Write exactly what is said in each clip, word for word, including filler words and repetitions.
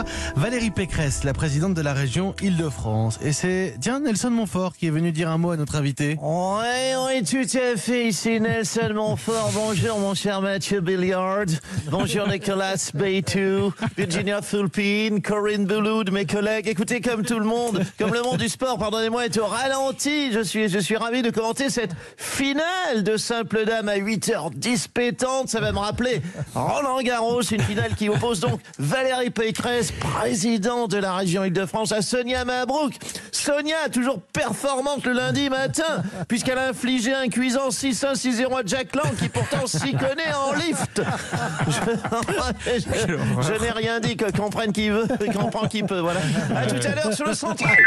Valérie Pécresse, la présidente de la région Île-de-France. Et c'est, tiens, Nelson Montfort qui est venu dire un mot à notre invité. Oui, oui, tout à fait. Ici Nelson Montfort. Bonjour, mon cher Mathieu Billiard. Bonjour, Nicolas Beytou, Virginia Fulpine, Corinne Bouloud, mes collègues. Écoutez, comme tout le monde, comme le monde du sport, pardonnez-moi, est au ralenti. Je suis, je suis ravi de commenter cette finale de simple dame à huit heures dix pétante. Ça va me rappeler Roland Garros, une finale qui oppose donc Valérie Pécresse, présidente de la région Île-de-France, à Sonia Mabrouk. Sonia, toujours performante le lundi matin, puisqu'elle a infligé un cuisant six un six zéro à Jack Lang, qui pourtant s'y connaît en lift. Je, je, je n'ai rien dit, que comprenne qui veut, comprend qui peut, voilà. À tout à l'heure sur le central.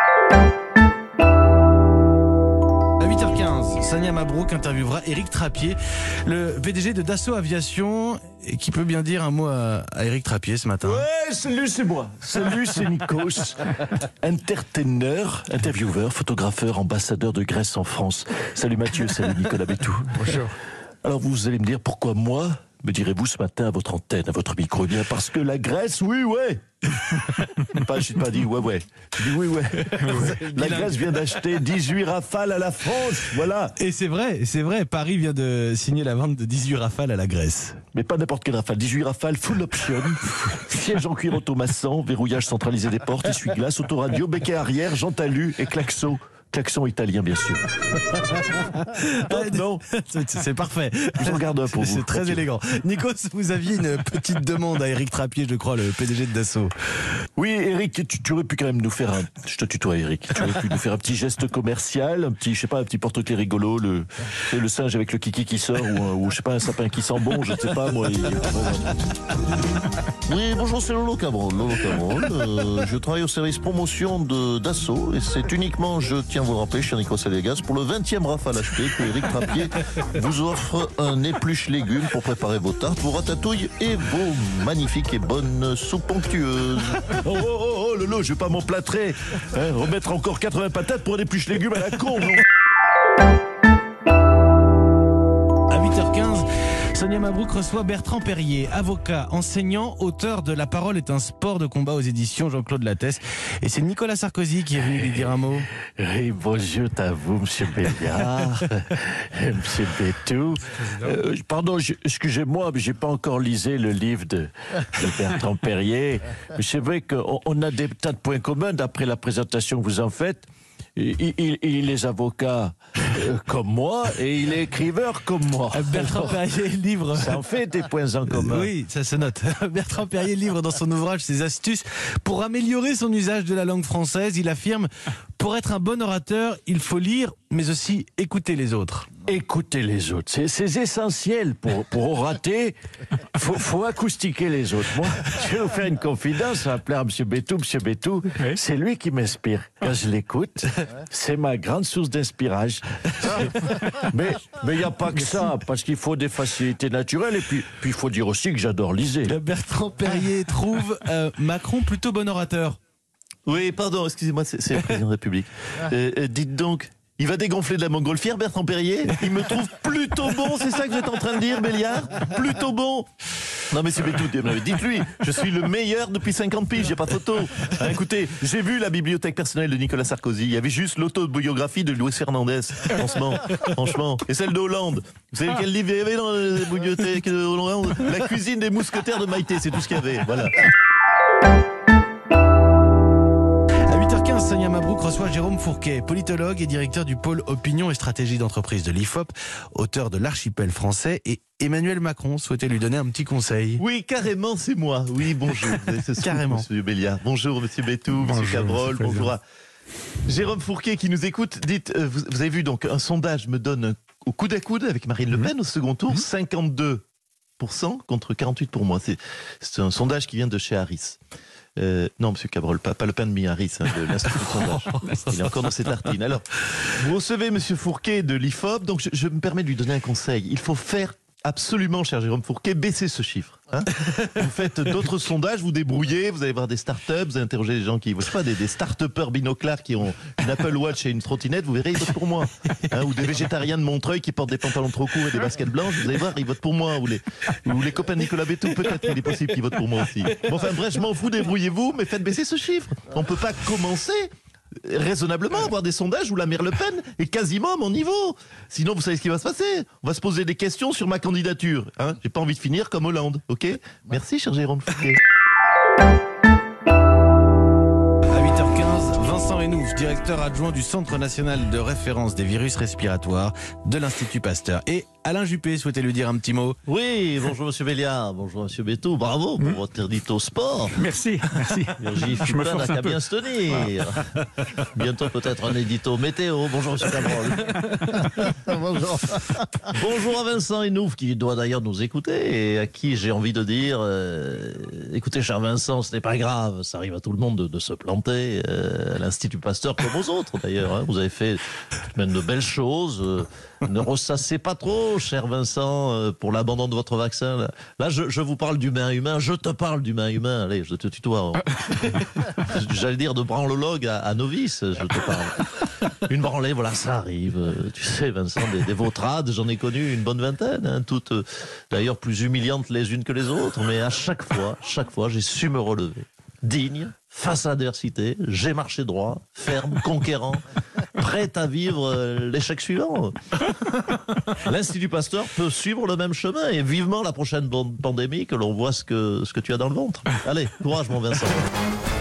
À huit heures quinze, Sonia Mabrouk interviewera Éric Trappier, le P D G de Dassault Aviation, et qui peut bien dire un mot à, à Éric Trappier ce matin. Ouais, salut, c'est moi. Salut, c'est Nikos. Entertainer, intervieweur, photographeur, ambassadeur de Grèce en France. Salut Mathieu, salut Nicolas Beytou. Bonjour. Alors vous allez me dire pourquoi moi, me direz-vous ce matin à votre antenne, à votre micro? Eh bien parce que la Grèce, oui, ouais. Pas, je n'ai pas dit ouais, ouais. Je dis oui, ouais. La Grèce vient d'acheter dix-huit Rafales à la France, voilà. Et c'est vrai, c'est vrai, Paris vient de signer la vente de dix-huit Rafales à la Grèce. Mais pas n'importe quel Rafale, dix-huit Rafales full option, siège en cuir automassant, verrouillage centralisé des portes, essuie-glace, autoradio, becquet arrière, jante alu et klaxon. Klaxon italien, bien sûr. Oh, non, c'est parfait. Je regarde un pour vous. C'est très Mathieu. élégant. Nikos, vous aviez une petite demande à Éric Trappier, je crois, le P D G de Dassault. Oui, Éric, tu, tu aurais pu quand même nous faire un... Je te tutoie, Éric. Tu aurais pu nous faire un petit geste commercial, un petit, je sais pas, un petit porte-clés rigolo, le, le singe avec le kiki qui sort, ou, un, ou je sais pas, un sapin qui sent bon, je ne sais pas, moi. Il... Oui, bonjour, c'est Lolo Cabrol. Lolo Cabrol. Euh, je travaille au service promotion de Dassault et c'est uniquement, je tiens à vous le rappeler, cher Nicolas Légas, pour le vingtième Rafale acheté que Éric Trappier vous offre un épluche légumes pour préparer vos tartes, vos ratatouilles et vos magnifiques et bonnes soupes onctueuses. Oh, oh, oh, oh, Lolo, je vais pas m'emplâtrer. Hein, remettre encore quatre-vingts patates pour un épluche légumes à la con, non? À huit heures quinze, Sonia Mabrouk reçoit Bertrand Perrier, avocat, enseignant, auteur de La parole est un sport de combat aux éditions Jean-Claude Lattès. Et c'est Nicolas Sarkozy qui est venu lui dire un mot. Oui, bonjour à vous, monsieur Béliard, monsieur Beytou. Euh, pardon, je- excusez-moi, mais j'ai pas encore lisé le livre de, de Bertrand Perrier. Mais c'est vrai qu'on on a des tas de points communs d'après la présentation que vous en faites. Il, il, il est avocat euh, comme moi et il est écriveur comme moi. Bertrand Perrier livre. Ça en fait des points en commun. Oui, ça se note. Bertrand Perrier livre dans son ouvrage ses astuces pour améliorer son usage de la langue française. Il affirme, pour être un bon orateur, il faut lire, mais aussi écouter les autres. Écoutez les autres, c'est, c'est essentiel pour, pour orater. Il faut, faut acoustiquer les autres. Moi, je vais vous faire une confidence, ça va plaire à M. Beytou. M. Beytou, Oui. c'est lui qui m'inspire. Quand je l'écoute, c'est ma grande source d'inspiration. Mais mais il n'y a pas que ça, parce qu'il faut des facilités naturelles. Et puis puis il faut dire aussi que j'adore liser. Bertrand Perrier trouve euh, Macron plutôt bon orateur. Oui, pardon, excusez-moi, c'est, c'est le président de la République. Euh, euh, dites donc, il va dégonfler de la montgolfière, Bertrand Perrier? Il me trouve plutôt bon, c'est ça que vous êtes en train de dire, Béliard? Plutôt bon? Non, mais c'est tout, dites-lui, je suis le meilleur depuis cinquante piges, j'ai pas photo. Hein, écoutez, j'ai vu la bibliothèque personnelle de Nicolas Sarkozy, il y avait juste l'autobiographie de Luis Fernandez, franchement, franchement, et celle de Hollande. Vous savez quel livre il y avait dans la bibliothèque de Hollande? La cuisine des mousquetaires de Maïté, c'est tout ce qu'il y avait, voilà. À huit heures quinze, Sonia Mabrouk reçoit Jérôme Fourquet, politologue et directeur du pôle opinion et stratégie d'entreprise de l'I F O P, auteur de l'Archipel français, et Emmanuel Macron souhaitait lui donner un petit conseil. Oui, carrément, c'est moi. Oui, bonjour. C'est ce Carrément. Monsieur Béliard. Bonjour, Monsieur Beytou, Monsieur Bonjour, Cabrol. monsieur Bonjour à Jérôme Fourquet qui nous écoute. Dites, euh, vous, vous avez vu, donc, un sondage me donne au coude à coude avec Marine Le Pen au second tour, cinquante-deux pour cent contre quarante-huit pour moi. C'est, c'est un sondage qui vient de chez Harris. Euh, non, Monsieur Cabrol, pas, pas le pain de mi Harris, hein, de l'Institut de sondage. Il est encore dans ses tartines. Alors, vous recevez Monsieur Fourquet de l'I F O P, donc je, je me permets de lui donner un conseil. Il faut faire absolument, cher Jérôme Fourquet, baisser ce chiffre. Hein. Vous faites d'autres sondages, vous débrouillez, vous allez voir des startups, vous allez interroger des gens qui, je sais pas, des, des start-upers binoclars qui ont une Apple Watch et une trottinette, vous verrez, ils votent pour moi. Hein, ou des végétariens de Montreuil qui portent des pantalons trop courts et des baskets blanches, vous allez voir, ils votent pour moi. Ou les, ou les copains de Nicolas Bétou, peut-être qu'il est possible qu'ils votent pour moi aussi. Bon, enfin bref, je m'en fous, débrouillez-vous, mais faites baisser ce chiffre. On peut pas commencer raisonnablement avoir des sondages où la mère Le Pen est quasiment à mon niveau. Sinon, vous savez ce qui va se passer. On va se poser des questions sur ma candidature. Hein. J'ai pas envie de finir comme Hollande, ok ? Merci, cher Jérôme Fourquet. À huit heures quinze, Vincent Hénouf, directeur adjoint du Centre national de référence des virus respiratoires de l'Institut Pasteur. Et Alain Juppé souhaitait lui dire un petit mot. Oui, bonjour Monsieur Béliard, bonjour Monsieur Bétou, bravo pour votre édito sport. Merci, merci. Virginie Je me Fulpin n'a force un qu'à peu. bien se tenir. Bientôt peut-être un édito météo. Bonjour Monsieur Cabrol. Bonjour. Bonjour à Vincent Hénouf qui doit d'ailleurs nous écouter et à qui j'ai envie de dire euh, écoutez cher Vincent, ce n'est pas grave, ça arrive à tout le monde de, de se planter euh, à l'Institut Pasteur comme aux autres d'ailleurs. Hein. Vous avez fait même de belles choses. Euh, ne ressassez pas trop, cher Vincent, euh, pour l'abandon de votre vaccin. Là, là je, je vous parle d'humain humain, je te parle d'humain humain. Allez, je te tutoie. J'allais dire de branlologue à, à novice, je te parle. Une branlée, voilà, ça arrive. Euh, Tu sais, Vincent, des, des vautrades, j'en ai connu une bonne vingtaine, hein, toutes euh, d'ailleurs plus humiliantes les unes que les autres, mais à chaque fois, chaque fois, j'ai su me relever. Digne, face à l'adversité, j'ai marché droit, ferme, conquérant, prêt à vivre euh, l'échec suivant. L'Institut Pasteur peut suivre le même chemin et vivement la prochaine pandémie que l'on voit ce que, ce que tu as dans le ventre. Allez, courage mon Vincent.